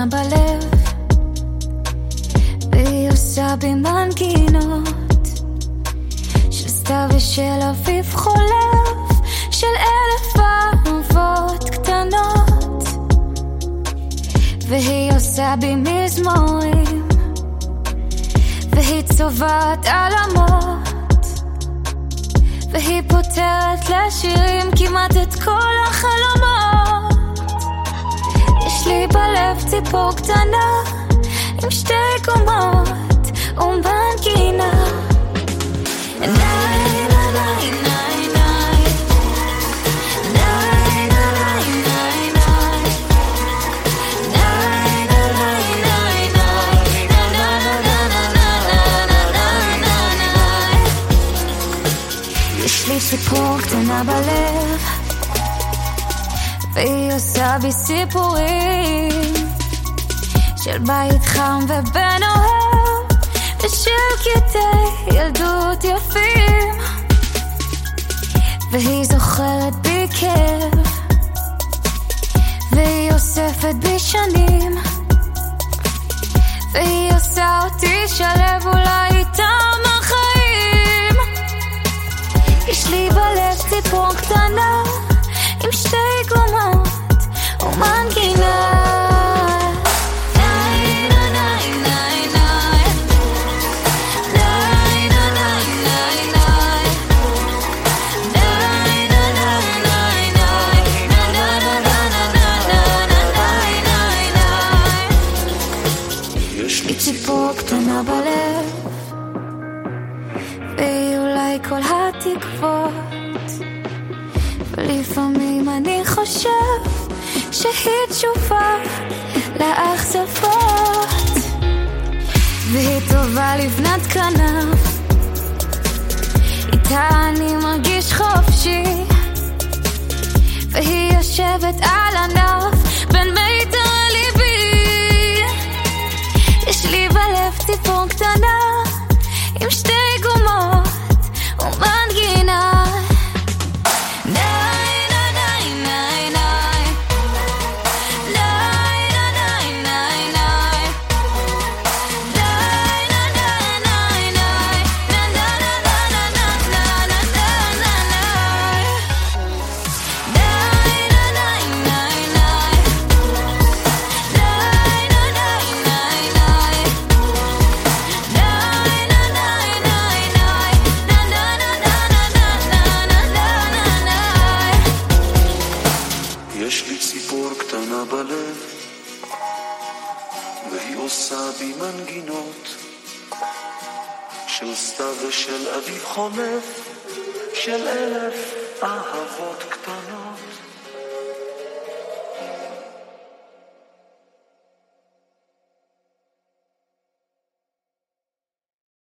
קטנה בלב, והיא עושה בי מנגינות של סתיו ושל אביב חולף, של 1000 אהבות קטנות, והיא עושה בי מזמורים, והיא צובעת עלמות, והיא פותרת לשירים כמעט את כל החלומות. יש לי בלב ציפור קטנה עם 2 קומות ומנגינה. יש לי ציפור קטנה בלב, והיא עושה בי סיפורים של בית חם ובן אוהב, ושל קטעי ילדות יפים, והיא זוכרת בי כאב, והיא אוספת בי שנים, והיא עושה אותי שלב אולי איתם החיים. יש לי בלב ציפור קטנה עם 2 קומות ומנגינה. יש לי ציפור קטנה בלב, והיא אולי כל התקוות, ולפעמים אני חושב שהיא תשובה לאכזבות, והיא טובה לבנת כנף, איתה אני מרגיש חופשי, והיא יושבת על ענף בין מיתר ליבי. יש לי בלב ציפור קטנה עם 2 קומות ומנגינה. יש לי ציפור קטנה בלב, והיא עושה בי מנגינות של סתיו ושל אביב חולף, של 1000 אהבות קטנות.